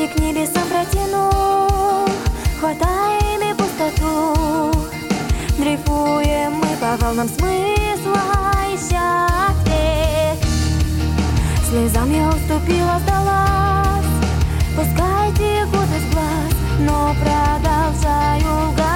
Руки к небесам протяну, хватаем и пустоту. Дрейфуем мы по волнам смысла, ища ответ. Слезам я уступила, сдалась. Пускай текут из глаз, но продолжаю лгать.